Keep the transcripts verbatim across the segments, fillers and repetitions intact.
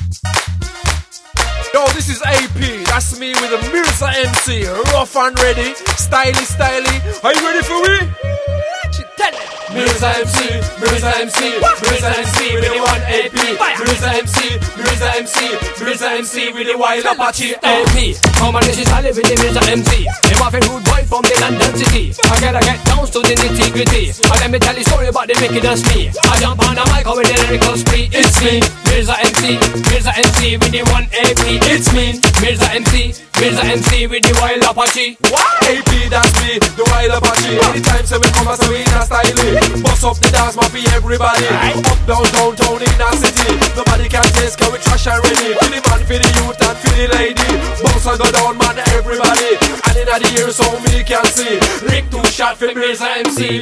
Yo, this is A P, that's me with a Mirza M C, rough and ready, styly, styly. Are you ready for me? Mirza M C, Mirza M C, Mirza M C with the one A P. Mirza M C, Mirza M C, Mirza M C with the wild Apache A P. Come on, this is Holly with the Mirza M C. I'm off a rude boy from the London city. I gotta get down to the nitty-gritty. And let me tell you a story about the wickedest me. I jump on the mic with the lyrical spree. It's me, Mirza M C, Mirza M C with the one A P. It's me, Mirza M C, Mirza M C with the wild Apache. What? A P, that's me, the wild Apache. Anytime say we come as we in a style. Bust up the dance, ma for everybody. Up, down, downtown in our city. Nobody can taste, cause we trash and ready. For the man, for the youth and for the lady. Bounce and go down, man, everybody. And in the ear so me can see. Rick two shot for Mirza M C.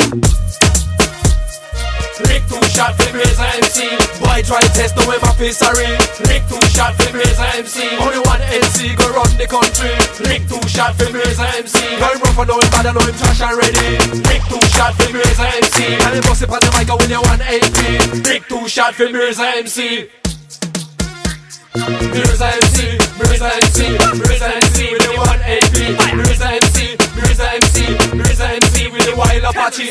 Rick two shot for Mirza M C. Boy try test no way my face sorry. Rick two shot for Mirza M C. Only one M C go run the country. Rick two shot for Mirza M C. Girl rough and know him bad and know him trash and ready. Rick two shot for Mirza M C. And he bust it on the mic with your one A P. Rick two shot for Mirza M C. Mirza M C, Mirza M C, Mirza M C with the one A P. Mirza M C, Mirza M C, Mirza M C with the wild Apache.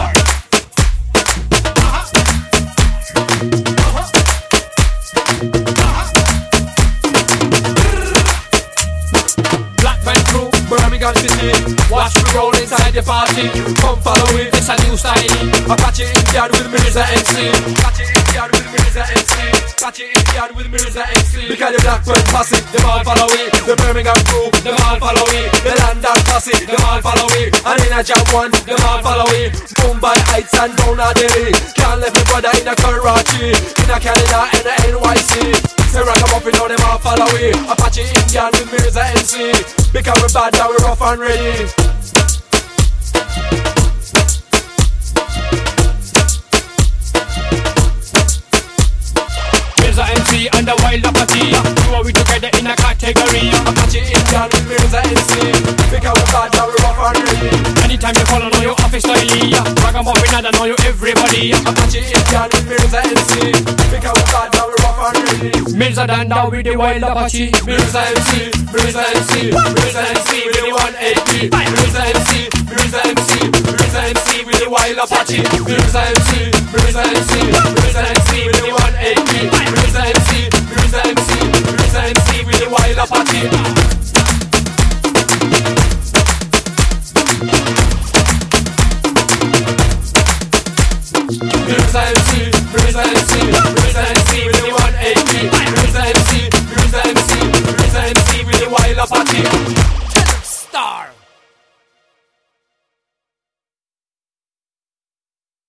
Blackman crew, Birmingham City. Watch me roll inside the party. Come follow it, it's a new style. Apache Indian with Mirza M C. Apache Indian with Mirza M C. Apache Indian with Mirza M C. Because the Blackman posse, them all follow it. The Birmingham crew, them all follow it. The London posse, them all follow it. And in a Jam one, them all follow it. Mumbai Heights and down a Delhi. Can't let me brother in a Karachi. In a Canada and a N Y C. Say rock em up, you know them all follow it. Apache Indian with Mirza M C. Because we're bad, now we're rough and ready. Mirza M C and the wild Apache. Two are we together in a category. Apache Indian with Mirza M C. Because we're bad, now we're rough and ready. Anytime you follow, know your office style. Rock em up, we not know you everybody. Apache Indian with Mirza M C. Because we're bad, now we're rough and ready. Mirza dan down with the wild Apache. Mirza M C, Mirza M C, Mirza M C with the one A P. Mirza M C, Mirza M C, Mirza M C with the wild Apache. Mirza M C, Mirza M C, Mirza M C with the one A P. Mirza M C, Mirza M C, Mirza M C with the wild Apache. Mirza M C, Mirza M C, Mirza M C with the one A P. Mirza M C, Mirza M C, Mirza M C with the wild Apache. Star.